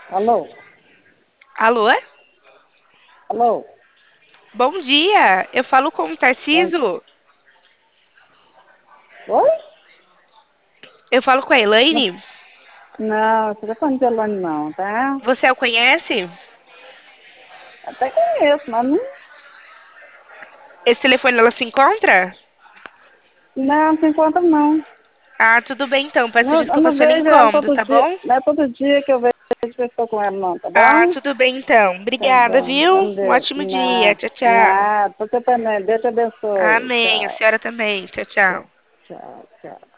Alô? Alô? Alô? Bom dia. Eu falo com o Bom... Tarciso. Oi? Eu falo com a Não, Elaine. não, você tá falando de Elane não, tá? Você a conhece? Até conheço, mas Esse telefone ela se encontra? não se encontra não. Ah, tudo bem então. Peço Eu desculpa não pelo vejo ela incômodo, todo tá dia, bom? não é todo dia que eu vejo pessoa com ela não, tá Ah, bom? tudo bem então. Tá Obrigada, bom, viu? vamos Um ver. ótimo dia. Nada, Tchau, tchau. nada, você também, Deus te abençoe. Amém. A Tchau, senhora também. Tchau, tchau. tchau, tchau, tchau.